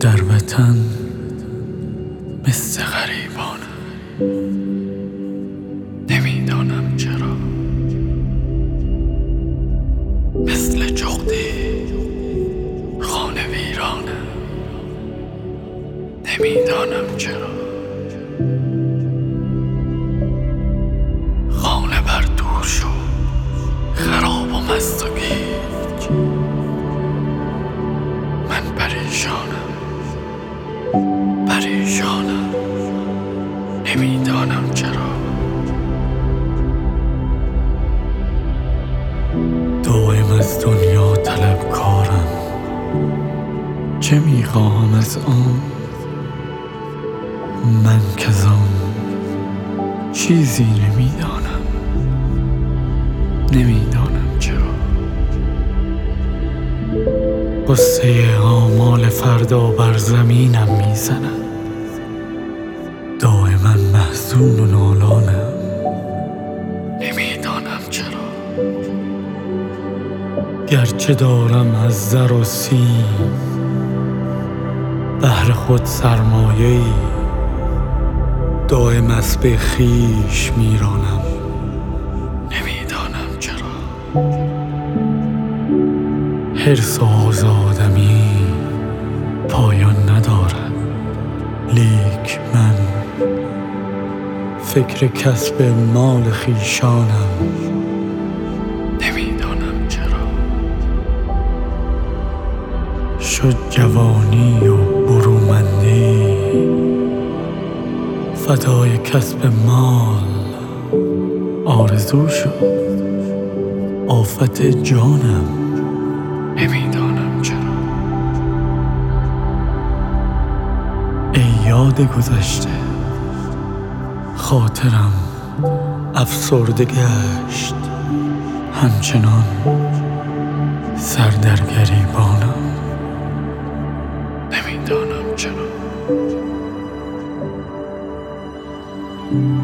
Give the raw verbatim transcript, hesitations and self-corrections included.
در وطن مثل غریبانم، نمیدانم چرا مثل جغدی خانه ویرانم، نمیدانم چرا خانه بر دوش و خراب و مست و گیج. من پریشانم پریشانم نمیدانم چرا. دائم از دنیا طلبکارم، چه میخواهم از آن؟ من کزان چیزی نمیدانم، نمیدانم چرا. قصه آمال فردا بر زمینم میزند، دائما محزون و نالانم، نمیدانم چرا. گرچه دارم از زر و سیم بهر خود سرمایه‌ای، دائم اسب خویش میرانم، نمیدانم چرا. حرص آزادمی پایان ندارد، لیک من فکر کسب مال خویشانم، نمیدانم چرا. شد جوانی و برومندی فدای کسب مال، آرزو شد آفت جانم، نمیدانم چرا. ای یاد گذشته، خاطرم افسرده گشت، همچنان سر در گریبانم، نمیدانم چرا.